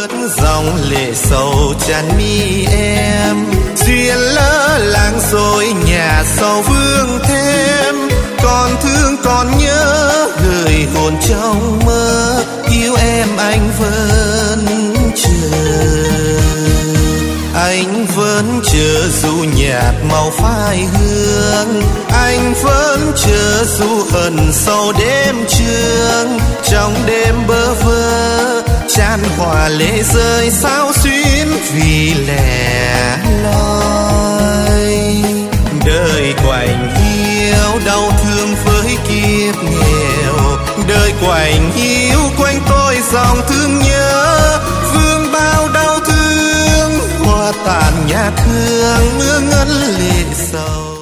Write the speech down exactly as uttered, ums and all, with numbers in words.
ướt dòng lệ sầu tràn mi em. Duyên lỡ làng rồi nhà sau vương thêm, còn thương còn nhớ gửi hồn trong mơ, yêu em anh vẫn chờ. Anh vẫn chờ dù nhạt màu phai hương, anh vẫn chờ dù hận sau đêm trường. Trong đêm bơ vơ chan hòa lệ rơi sao xuyến vì lẻ loi. Đời quạnh hiu đau thương với kiếp nghèo, đời quạnh hiu quanh tôi dòng thương nhớ. Vương bao đau thương hoa tàn nhạt hương mưa ngân lệ sầu.